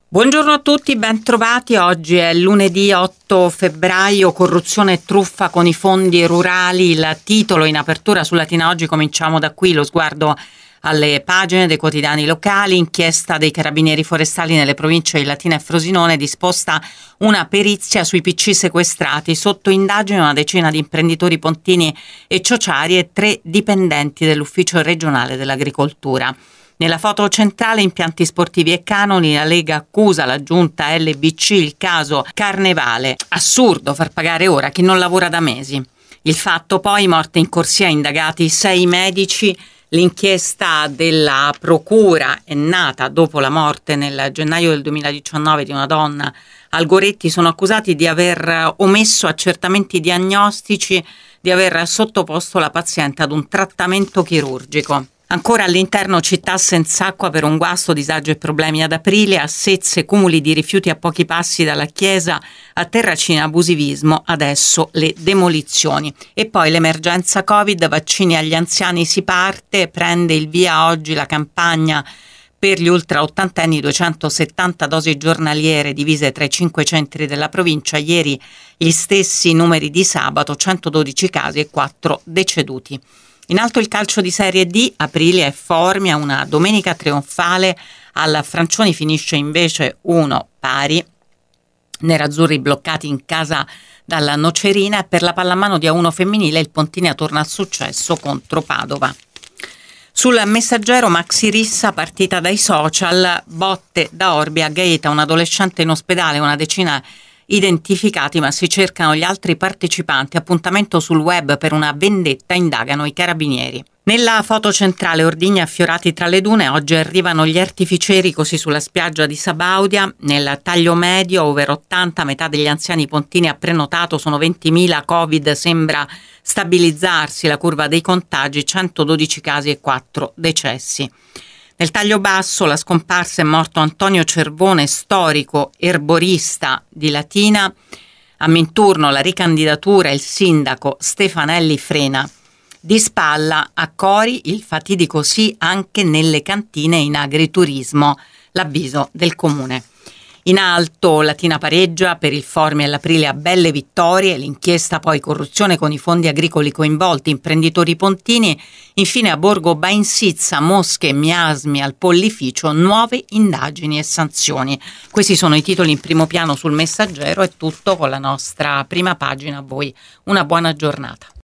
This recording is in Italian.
Buongiorno a tutti, ben trovati. Oggi è lunedì 8 febbraio, corruzione e truffa con i fondi rurali. Il titolo in apertura su Latina Oggi, cominciamo da qui, lo sguardo alle pagine dei quotidiani locali. Inchiesta dei carabinieri forestali nelle province di Latina e Frosinone, disposta una perizia sui PC sequestrati. Sotto indagine una decina di imprenditori pontini e ciociari e 3 dipendenti dell'ufficio regionale dell'agricoltura. Nella foto centrale impianti sportivi e canoni, la Lega accusa la giunta LBC, il caso Carnevale. Assurdo far pagare ora chi non lavora da mesi. Il fatto poi, morte in corsia, indagati 6 medici. L'inchiesta della procura è nata dopo la morte nel gennaio del 2019 di una donna. Algoretti sono accusati di aver omesso accertamenti diagnostici, di aver sottoposto la paziente ad un trattamento chirurgico. Ancora all'interno, città senza acqua per un guasto, disagio e problemi ad Aprilia, assezze, cumuli di rifiuti a pochi passi dalla chiesa, a Terracina abusivismo, adesso le demolizioni. E poi l'emergenza Covid, vaccini agli anziani, si parte, prende il via oggi la campagna per gli ultra ottantenni, 270 dosi giornaliere divise tra i 5 centri della provincia. Ieri gli stessi numeri di sabato, 112 casi e 4 deceduti. In alto il calcio di Serie D, Aprilia e Formia, una domenica trionfale. Al Francioni finisce invece 1-1, nerazzurri bloccati in casa dalla Nocerina, e per la pallamano di A1 femminile il Pontina torna al successo contro Padova. Sul Messaggero, Maxi Rissa, partita dai social, botte da Orbi a Gaeta, un adolescente in ospedale, una decina identificati, ma si cercano gli altri partecipanti. Appuntamento sul web per una vendetta, indagano i carabinieri. Nella foto centrale, ordigni affiorati tra le dune, oggi arrivano gli artificieri, così sulla spiaggia di Sabaudia. Nel taglio medio, over 80, metà degli anziani pontini ha prenotato, sono 20.000, Covid sembra stabilizzarsi, la curva dei contagi, 112 casi e 4 decessi. Nel taglio basso, la scomparsa, è morto Antonio Cervone, storico erborista di Latina. A Minturno la ricandidatura, il sindaco Stefanelli frena. Di spalla a Cori il fatidico sì anche nelle cantine in agriturismo, l'avviso del comune. In alto Latina pareggia, per il Formia e l'Aprilia belle vittorie, l'inchiesta poi corruzione con i fondi agricoli coinvolti, imprenditori pontini. Infine a Borgo Bainsizza, mosche e miasmi al pollificio, nuove indagini e sanzioni. Questi sono i titoli in primo piano sul Messaggero. È tutto con la nostra prima pagina. A voi una buona giornata.